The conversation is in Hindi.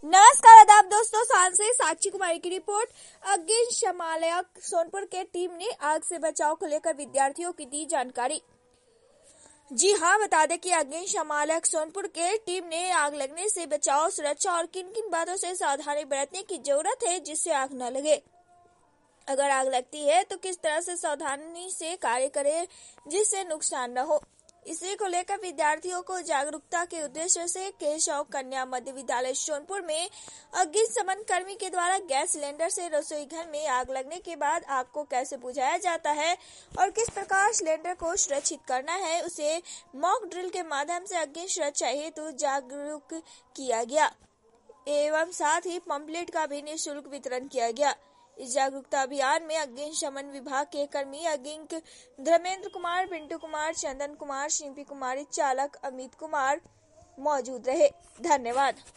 नमस्कार आदाब दोस्तों, साल से साक्षी कुमारी की रिपोर्ट। अग्निशमन सोनपुर के टीम ने आग से बचाव को लेकर विद्यार्थियों की दी जानकारी। जी हां, बता दें कि अग्निशमन सोनपुर के टीम ने आग लगने से बचाव, सुरक्षा और किन किन बातों से सावधानी बरतने की जरूरत है जिससे आग न लगे। अगर आग लगती है तो किस तरह से सावधानी से कार्य करें जिससे नुकसान न हो। इसी को लेकर विद्यार्थियों को जागरूकता के उद्देश्य से केशव कन्या मध्य विद्यालय सोनपुर में अग्निशमन कर्मी के द्वारा गैस सिलेंडर से रसोई घर में आग लगने के बाद आग को कैसे बुझाया जाता है और किस प्रकार सिलेंडर को सुरक्षित करना है, उसे मॉक ड्रिल के माध्यम से अग्नि सुरक्षा हेतु जागरूक किया गया एवं साथ ही पंपलेट का भी निःशुल्क वितरण किया गया। इस जागरूकता अभियान में अग्निशमन विभाग के कर्मी अग्निक धर्मेंद्र कुमार, पिंटू कुमार, चंदन कुमार, शिल्पी कुमारी, चालक अमित कुमार मौजूद रहे। धन्यवाद।